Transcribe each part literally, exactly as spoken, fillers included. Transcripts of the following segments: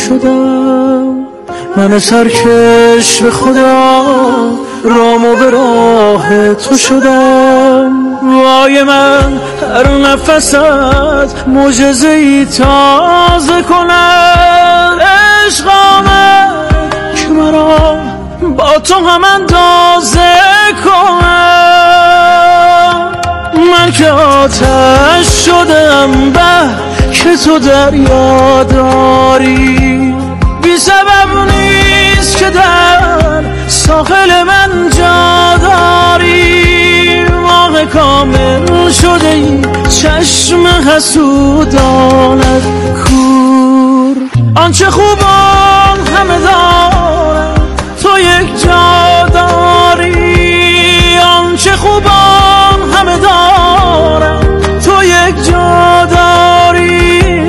شدم، من سرکش به خدا رامو به راه تو شدم. وای من هر نفست معجزه‌ای تازه کنم. عشق آمد که مرا با تو هم اندازه کنم. من که آتش شدم به که تو دریا داری. بی سبب نیست که در ساحل من جا داری. ماه کامل شده ای چشم حسودانت کور. آنچه خوبان همه دارن تو یک جا داری. آنچه خوبان همه دارن تو یک جا داری.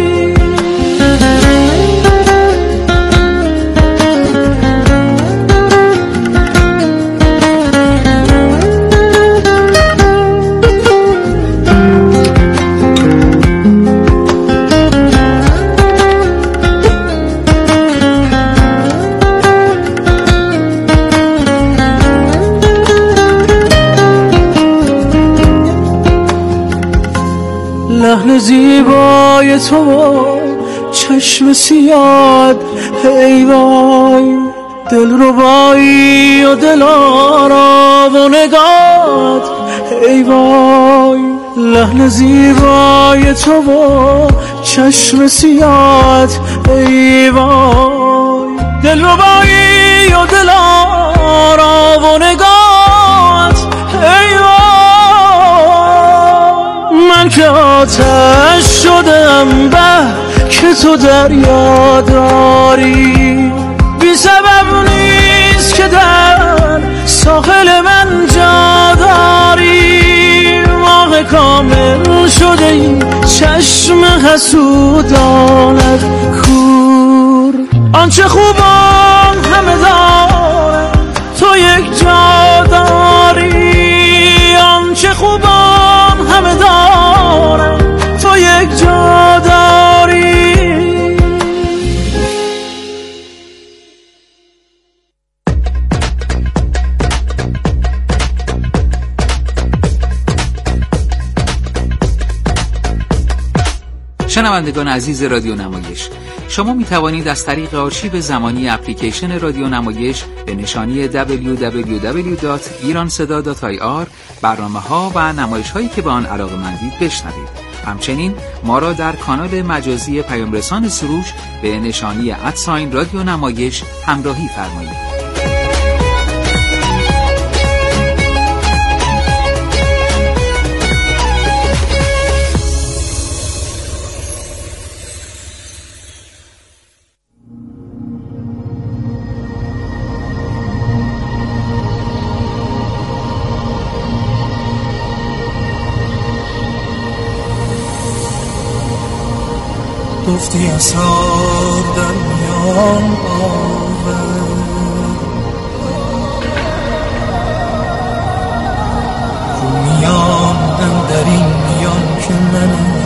لحن زیبای تو چشم سیاد ای وای. دل ربایی و دل آرام و نگات ای وای. لحن زیبای تو چشم سیاد ای وای. دل ربایی و دل آرام و نگات ای وای. من که آتش شدم به که تو دریا داری. بی سبب نیست که در ساحل من جا داری. ماه کامل شده ای چشم حسودانت کور. آنچه خوبان همه دارن تو یک جا داری. آنچه خوبان همه دارن تو یک جا داری. شنوندگان عزیز رادیو نمایش، شما می توانید از طریق آرشیو زمانی اپلیکیشن رادیو نمایش به نشانی دبلیو دبلیو دبلیو دات ایران صدا دات آی آر برنامه‌ها و نمایش‌هایی که به آن علاقه‌مندید بشنوید. همچنین ما را در کانال مجازی پیام‌رسان سروش به نشانی ادساین رادیو نمایش همراهی فرمایید. گفتی اسرار در میان آور. رو میان هم در این میان که منم.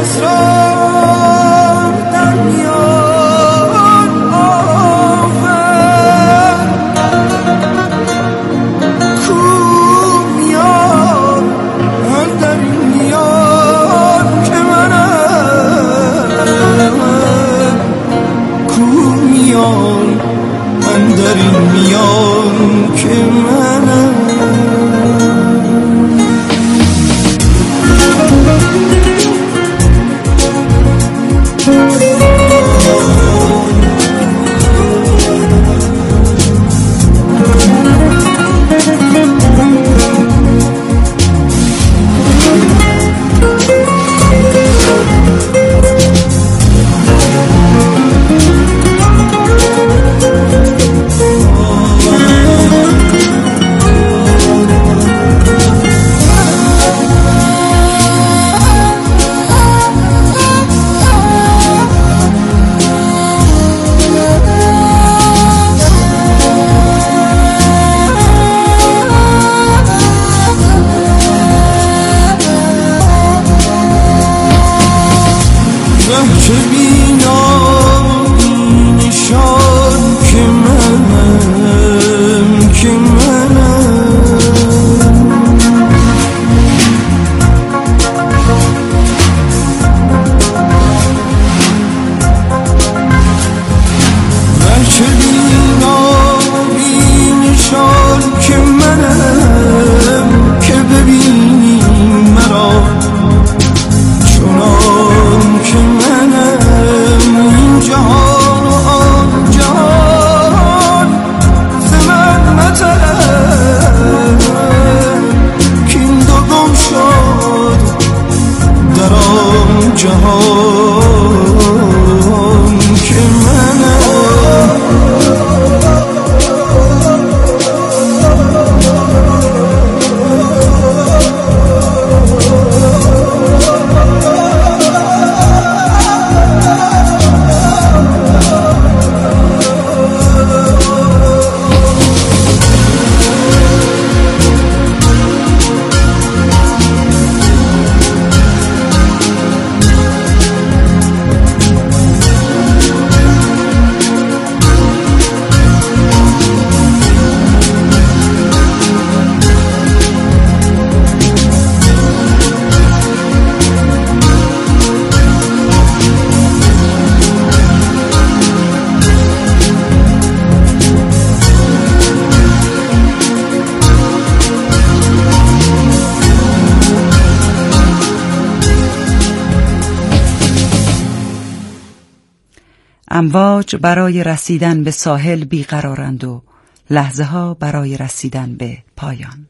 امواج برای رسیدن به ساحل بیقرارند و لحظه ها برای رسیدن به پایان.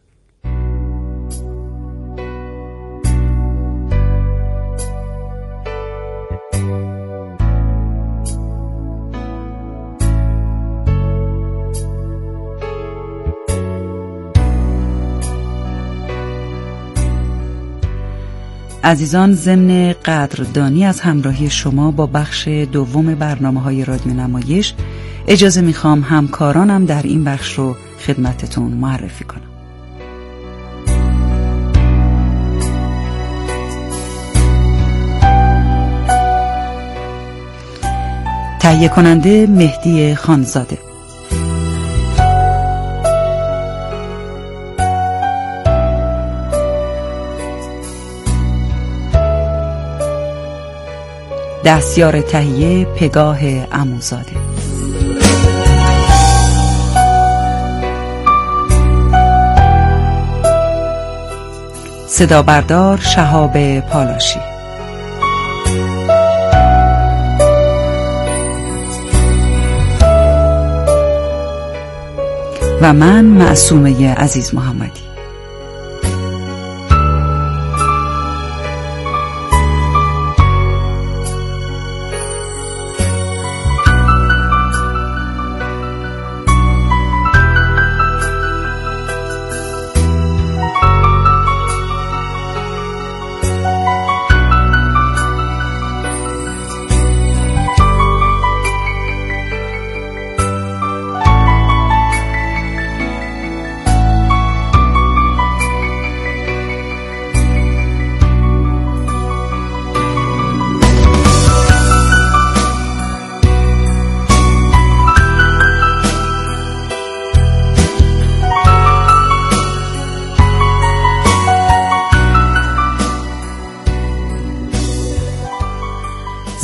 عزیزان، ضمن قدردانی از همراهی شما با بخش دوم برنامه‌های رادیو نمایش، اجازه میخوام همکارانم در این بخش رو خدمتتون معرفی کنم. تهیه کننده مهدی خانزاده، دستیار تهیه پگاه عموزاده، صدا بردار شهاب پالاشی، و من معصومه عزیز محمدی.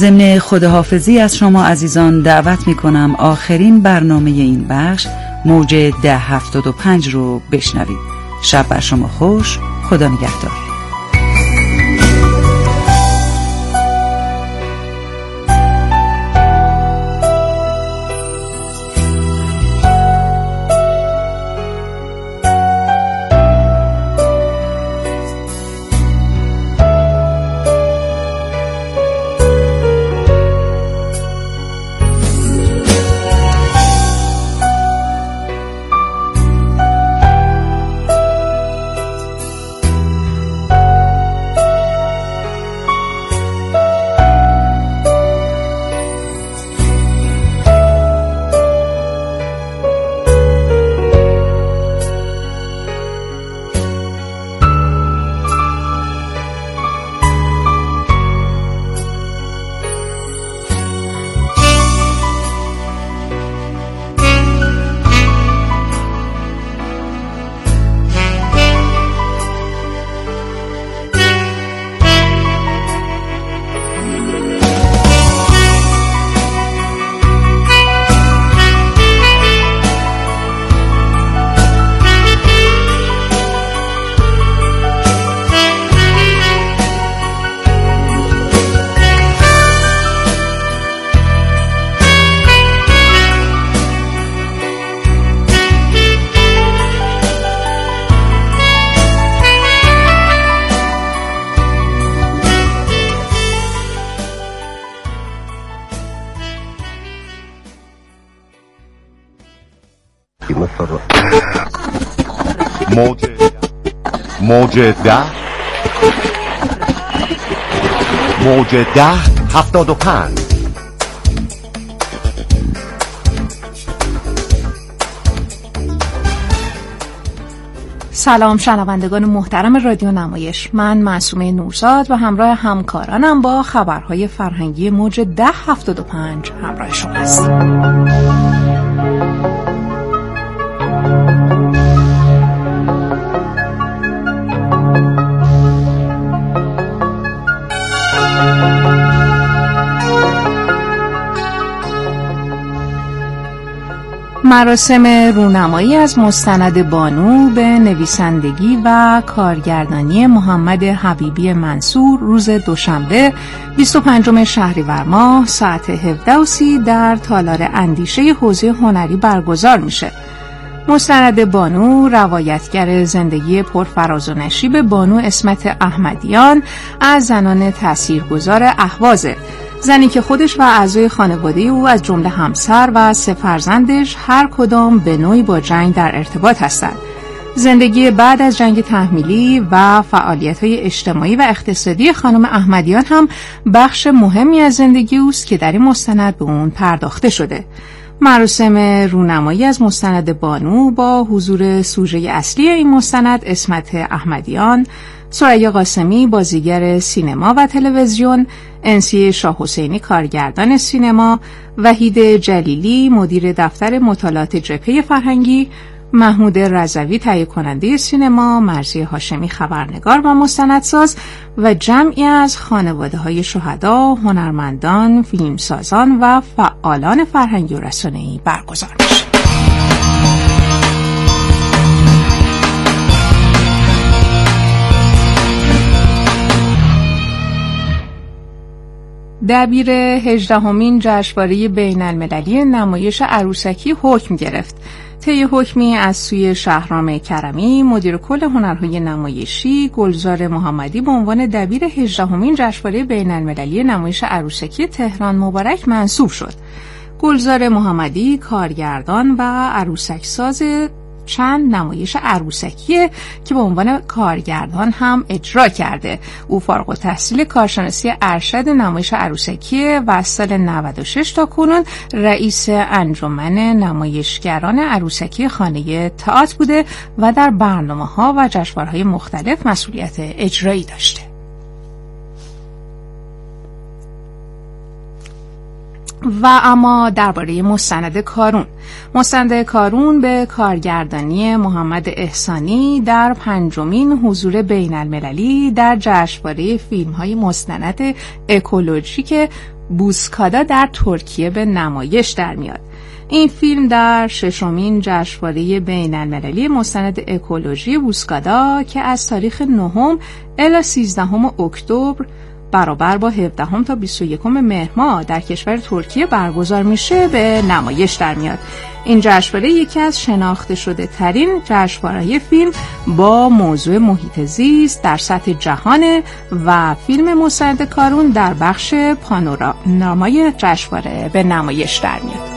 ضمن خداحافظی از شما عزیزان دعوت می کنم آخرین برنامه این بخش موج ده هفتاد و پنج رو بشنوید. شب بر شما خوش. خدا نگهدار. موج موج ده موج ده هفتاد و پنج. سلام شنوندگان محترم رادیو نمایش، من معصومه نورزاد و همراه همکارانم با خبرهای فرهنگی موج ده هفتاد و پنج همراه شما هستیم. مراسم رونمایی از مستند بانو به نویسندگی و کارگردانی محمد حبیبی منصور روز دوشنبه بیست و پنجم شهریور ماه ساعت هفده و سی در تالار اندیشه حوزه هنری برگزار میشه. مستند بانو روایتگر زندگی پرفراز و نشیب بانو اسمت احمدیان از زنان تاثیرگذار اهوازه، زنی که خودش و اعضای خانواده او از جمله همسر و سه فرزندش هر کدام به نوعی با جنگ در ارتباط هستند. زندگی بعد از جنگ تحمیلی و فعالیت‌های اجتماعی و اقتصادی خانم احمدیان هم بخش مهمی از زندگی اوست که در این مستند به اون پرداخته شده. مراسم رونمایی از مستند بانو با حضور سوژه اصلی این مستند اسمت احمدیان، ثریا قاسمی بازیگر سینما و تلویزیون، انسی شاه حسینی کارگردان سینما، وحید جلیلی مدیر دفتر مطالعات جبهه فرهنگی، محمود رضوی تهیه کننده سینما، مرضی هاشمی خبرنگار و مستندساز و جمعی از خانواده‌های شهدا، هنرمندان، فیلمسازان و فعالان فرهنگی و رسانه‌ای برگزار میشه. دبیر هجدهمین جشنواره بین‌المللی نمایش عروسکی حکم گرفت. طی حکمی از سوی شهرام کرمی مدیر کل هنرهای نمایشی گلزار محمدی به عنوان دبیر هجدهمین جشنواره بین‌المللی نمایش عروسکی تهران مبارک منصوب شد. گلزار محمدی کارگردان و عروسک ساز چند نمایش عروسکیه که به عنوان کارگردان هم اجرا کرده. او فارغ التحصیل کارشناسی ارشد نمایش عروسکیه و از سال نود و شش تا کنون رئیس انجمن نمایشگران عروسکی خانه تئاتر بوده و در برنامه‌ها و جشنواره‌های مختلف مسئولیت اجرایی داشته. و اما درباره مستند کارون. مستند کارون به کارگردانی محمد احسانی در پنجمین حضور بین المللی در جشنواره فیلم‌های مستند اکولوژیک بوسکادا در ترکیه به نمایش در میاد. این فیلم در ششمین جشنواره بین‌المللی مستند اکولوژی بوسکادا که از تاریخ نهم الی سیزدهم اکتبر برابر با هفدهم تا بیست و یکم مهر ماه در کشور ترکیه برگزار میشه به نمایش در میاد. این جشنواره یکی از شناخته شده ترین جشنواره‌های فیلم با موضوع محیط زیست در سطح جهانه و فیلم مستند کارون در بخش پانورامای جشنواره به نمایش در میاد.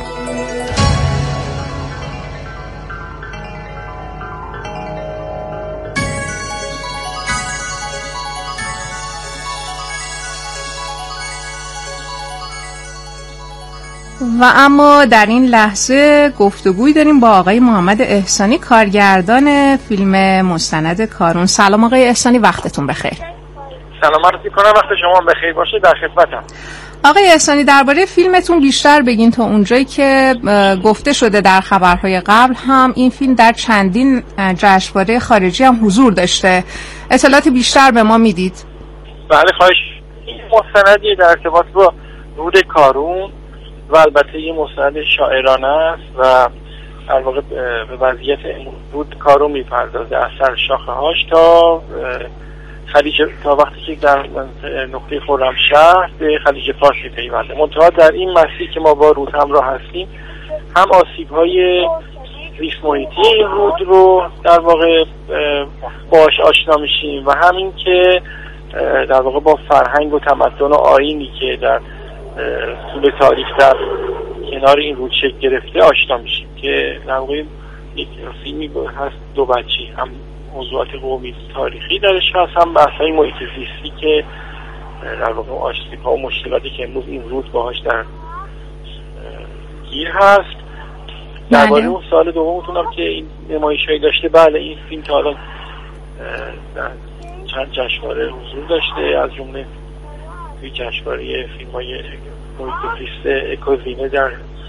و اما در این لحظه گفتگوی داریم با آقای محمد احسانی، کارگردان فیلم مستند کارون. سلام آقای احسانی، وقتتون بخیر. سلام عرض می‌کنم، وقت شما بخیر باشه، در خدمتم. آقای احسانی درباره فیلمتون بیشتر بگین. تا اونجایی که گفته شده در خبرهای قبل هم این فیلم در چندین جشنواره خارجی هم حضور داشته. اطلاعات بیشتر به ما میدید؟ بله خواهش. این مستندی در ارتباط با رود کارون و البته یه مستند شاعرانه است و در واقع به وضعیت رود کارون میپردازه از سر شاخه‌هاش تا خلیج، تا وقتی که در نقطه خرمشهر به خلیج فارس میپیونده. منتها در این مسیر که ما با رود همراه هستیم، هم آسیب‌های زیست محیطی این رود رو در واقع باش آشنا میشیم و همین که در واقع با فرهنگ و تمدن و آیینی که در طول تاریخ در کنار این رود شکل گرفته آشنا میشیم که در واقع یک فیلمی هست دو بچی، هم موضوعات قومی تاریخی درش هست، هم بحث‌های محیط زیستی که در واقع آسیب‌ها و مشکلاتی که امروز این رود باهاش در گیر هست. درباره اون سال دومتون هم که این نمایش‌هایی داشته، بله این فیلم تا الان در چند جشنواره حضور داشته، از جمله توی جشنواره فیلم‌های محیط زیست اکوزینه در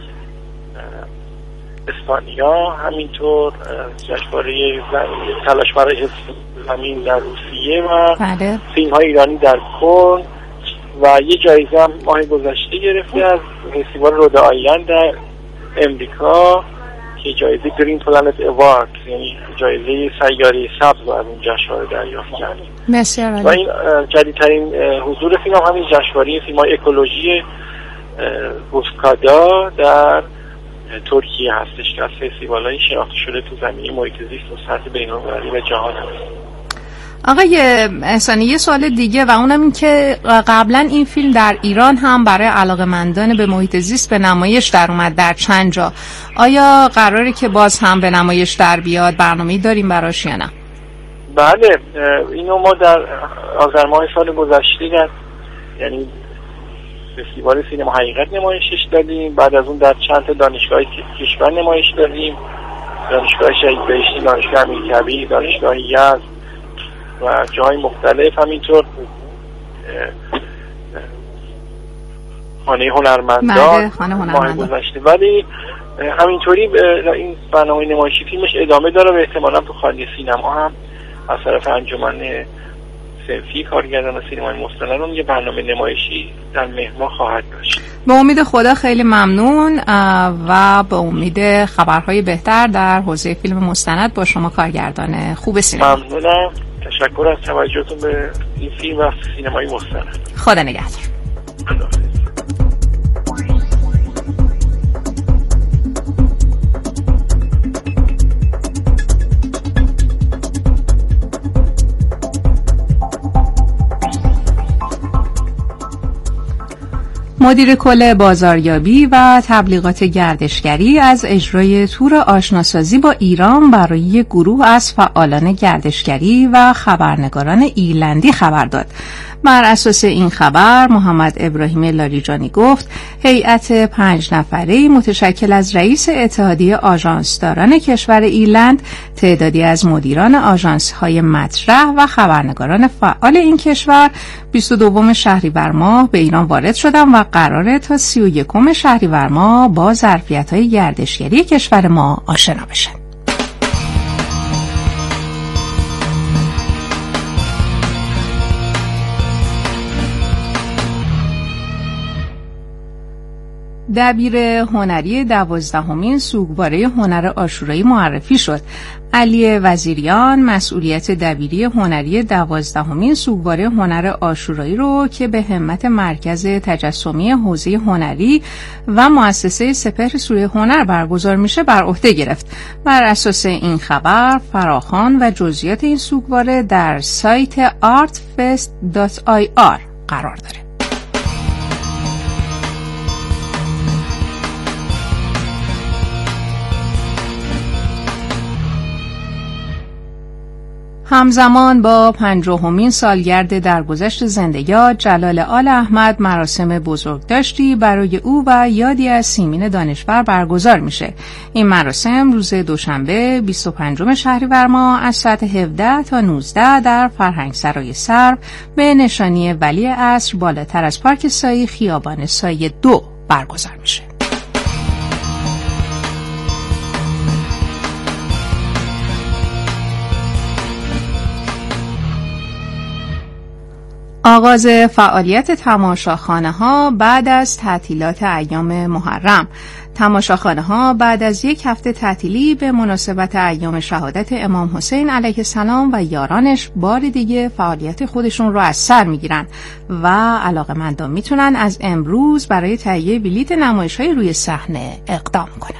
اسپانیا، همینطور جشنواره تلاش برای حفظ زمین در روسیه و بله. فیلم‌های ایرانی در کن و یه جایزه هم ماه گذشته گرفته از فستیوال رود آیلند در امریکا که جایزه گرین پلنت اوارد، یعنی جایزه سیاره سبز رو از اون جشنواره دریافت کردیم. بسیار و این جدیدترین حضور فیلم هم همین جشنواره فیلم‌های اکولوژی بوسکادا در ترکیه هستش که از فستیوال‌های شناخته شده تو زمینه محیط زیست و سطح بین‌المللی و جهان هست. آقای احسانی یه سوال دیگه و اونم این که قبلا این فیلم در ایران هم برای علاقه‌مندان به محیط زیست به نمایش در اومد در چند جا. آیا قراره که باز هم به نمایش در بیاد؟ برنامه‌ای داریم براش یا نه؟ بله، اینو ما در آذر ماه سال گذشته در یعنی فستیوال سینما حقیقت نمایشش دادیم. بعد از اون در چند تا دانشگاه کشور نمایش دادیم، دانشگاه شهید بهشتی، دانشگاه امیرکبیر، دانشگاه یزد و جای مختلف، همینطور خانه هنرمندان ماه گذشته. ولی همینطوری این برنامه نمایشی فیلمش ادامه داره و احتمالا تو خانه سینما هم از طرف انجمن صنفی کارگردان سینمای مستند یه برنامه نمایشی در مهر ماه خواهد داشت. به امید خدا خیلی ممنون و به امید خبرهای بهتر در حوزه فیلم مستند با شما کارگردان خوب سینما. ممنونم، تشکر از توجهتون به این فیلم و سینمای مستند. خدا نگهدار. مدیر کل بازاریابی و تبلیغات گردشگری از اجرای تور آشناسازی با ایران برای گروه از فعالان گردشگری و خبرنگاران ایرلندی خبر داد. بر اساس این خبر محمد ابراهیم لاریجانی گفت هیئت پنج نفره‌ای متشکل از رئیس اتحادیه آژانسداران کشور ایرلند، تعدادی از مدیران آژانس‌های مطرح و خبرنگاران فعال این کشور بیست و دوم شهریور ماه به ایران وارد شدند و قراره تا سی و یکم شهریور ماه با ظرفیت‌های گردشگری کشور ما آشنا بشن. دبیر هنری دوازدهمین سوگواره هنر عاشورایی معرفی شد. علی وزیریان مسئولیت دبیری هنری دوازدهمین سوگواره هنر عاشورایی رو که به همت مرکز تجسمی حوزه هنری و مؤسسه سپهر سوره هنر برگزار میشه بر عهده گرفت. بر اساس این خبر فراخوان و جزئیات این سوگواره در سایت آرت فست دات آی آر قرار داره. همزمان با پنجاهمین سالگرد درگذشت زندۀاد جلال آل احمد مراسم بزرگداشتی برای او و یادی از سیمین دانشور برگزار میشه. این مراسم روز دوشنبه بیست و پنجم شهریور ماه از ساعت هفده تا نوزده در فرهنگسرای سرو به نشانی ولی عصر بالاتر از پارک سایی خیابان سایه دو برگزار میشه. آغاز فعالیت تماشاخانه ها بعد از تعطیلات ایام محرم. تماشاخانه ها بعد از یک هفته تعطیلی به مناسبت ایام شهادت امام حسین علیه السلام و یارانش بار دیگه فعالیت خودشون رو از سر میگیرن و علاقه‌مندان میتونن از امروز برای تهیه بلیت نمایش‌های روی صحنه اقدام کنن.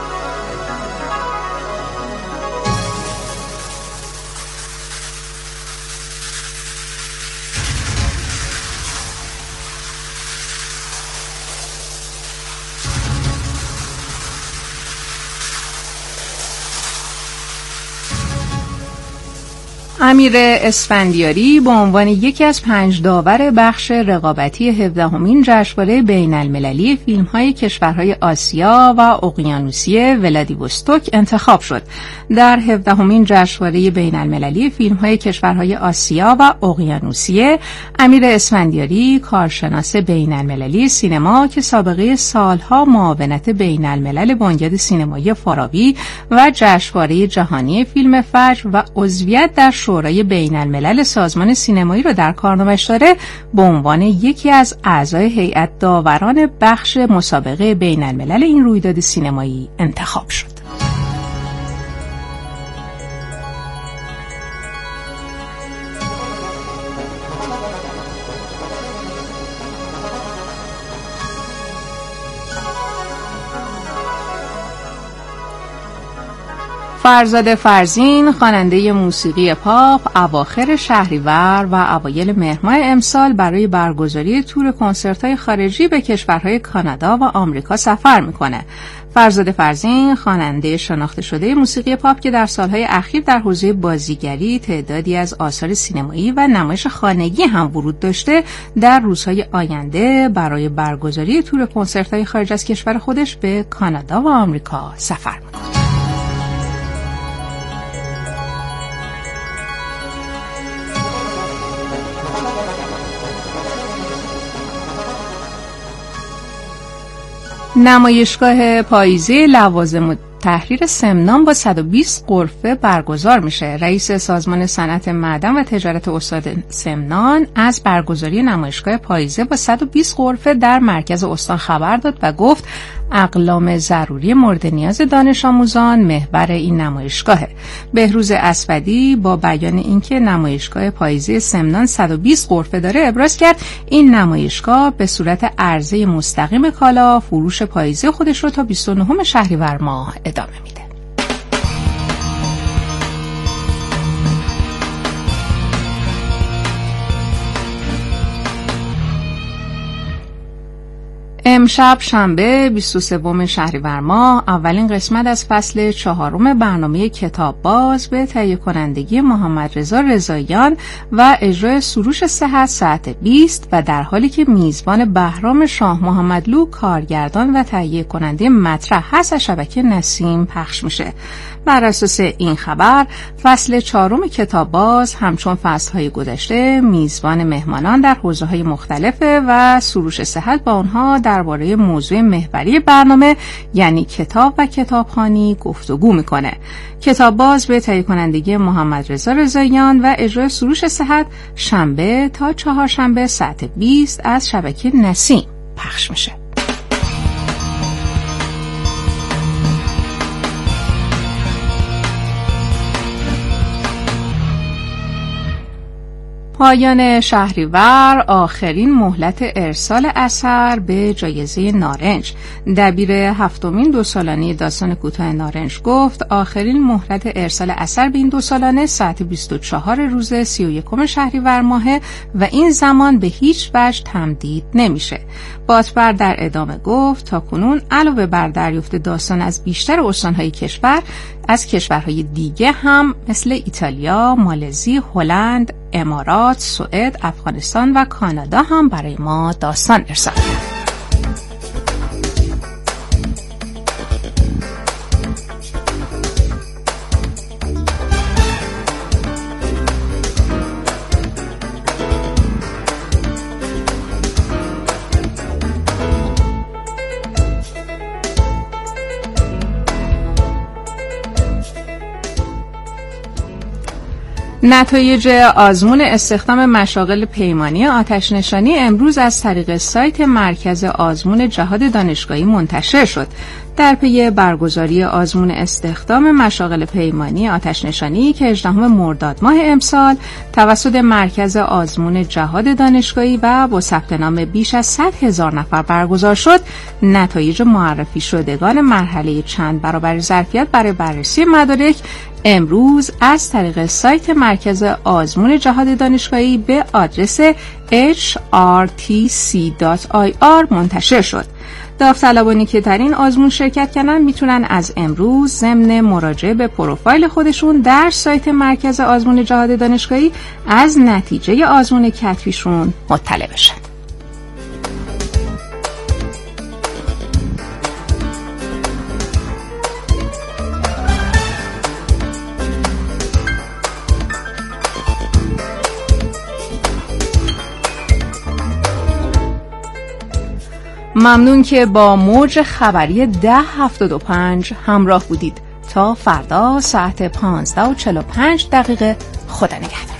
امیر اسفندیاری به عنوان یکی از پنج داور بخش رقابتی هفدهمین جشنواره بین المللی فیلم‌های کشورهای آسیا و اقیانوسیه ولادیوستوک انتخاب شد. در هفدهمین جشنواره بین المللی فیلم‌های کشورهای آسیا و اقیانوسیه، امیر اسفندیاری کارشناس بین المللی سینما که سابقه سالها معاونت بین الملل بنیاد سینمایی فارابی و جشنواره جهانی فیلم فجر و عضویت در شورای بین الملل سازمان سینمایی را در کارنامه‌اش داره، به عنوان یکی از اعضای هیئت داوران بخش مسابقه بین الملل این رویداد سینمایی انتخاب شد. فرزاد فرزین خواننده موسیقی پاپ اواخر شهریور و اوایل مهر ماه امسال برای برگزاری تور کنسرت‌های خارجی به کشورهای کانادا و آمریکا سفر میکنه. فرزاد فرزین خواننده شناخته شده موسیقی پاپ که در سالهای اخیر در حوزه بازیگری تعدادی از آثار سینمایی و نمایش خانگی هم ورود داشته، در روزهای آینده برای برگزاری تور کنسرت‌های خارج از کشور خودش به کانادا و آمریکا سفر میکنه. نمایشگاه پاییزی لوازم تحریر سمنان با صد و بیست غرفه برگزار میشه. رئیس سازمان صنعت معدن و تجارت استان سمنان از برگزاری نمایشگاه پاییزه با صد و بیست غرفه در مرکز استان خبر داد و گفت اقلام ضروری مورد نیاز دانش آموزان محور این نمایشگاهه. بهروز اسودی با بیان اینکه نمایشگاه پاییزه سمنان صد و بیست غرفه داره ابراز کرد این نمایشگاه به صورت عرضه مستقیم کالا فروش پاییزه خودش رو تا بیست و نهم شهریور ماه ادامه میده. امشب شنبه بیست و سوم شهریور ماه اولین قسمت از فصل چهارم برنامه کتاب باز به تهیه کنندگی محمد رضا رضاییان و اجرای سروش صحت ساعت بیست و در حالی که میزبان بهرام شاه محمدلو کارگردان و تهیه کننده مطرح هست از شبکه نسیم پخش میشه. بر اساس این خبر فصل چهارم کتاب باز همچون فصلهای گذشته میزبان مهمانان در حوزه‌های مختلفه و سروش صحت با آنها درباره موضوع محوری برنامه یعنی کتاب و کتابخوانی گفتگو میکنه. کتاب باز به تهیه کنندگی محمد رضا رضاییان و اجرای سروش صحت شنبه تا چهارشنبه ساعت بیست از شبکه نسیم پخش میشه. پایان شهریور آخرین مهلت ارسال اثر به جایزه نارنج. دبیر هفتمین دو سالانه داستان کوتاه نارنج گفت آخرین مهلت ارسال اثر به این دو سالانه ساعت بیست و چهار روز سی و یکم شهریور ماهه و این زمان به هیچ وجه تمدید نمیشه. باتبر در ادامه گفت تاکنون علاوه بر دریافت داستان از بیشتر استانهای کشور، از کشورهای دیگه هم مثل ایتالیا، مالزی، هلند، امارات، سوئد، افغانستان و کانادا هم برای ما داستان ارسال کرد. نتایج آزمون استخدام مشاغل پیمانی آتش نشانی امروز از طریق سایت مرکز آزمون جهاد دانشگاهی منتشر شد. در پی برگزاری آزمون استخدام مشاغل پیمانی آتش نشانی که هجدهم مرداد ماه امسال توسط مرکز آزمون جهاد دانشگاهی و با ثبت نام بیش از صد هزار نفر برگزار شد، نتایج معرفی شدگان مرحله چند برابر ظرفیت برای بررسی مدارک امروز از طریق سایت مرکز آزمون جهاد دانشگاهی به آدرس اچ آر تی سی دات آی آر منتشر شد. داوطلبانی که در این آزمون شرکت کردن میتونن از امروز ضمن مراجعه به پروفایل خودشون در سایت مرکز آزمون جهاد دانشگاهی از نتیجه آزمون کتبیشون مطلع بشن. ممنون که با موج خبری ده هفتاد و پنج همراه بودید. تا فردا ساعت پانزده و چهل و پنج دقیقه. خدا نگهدار.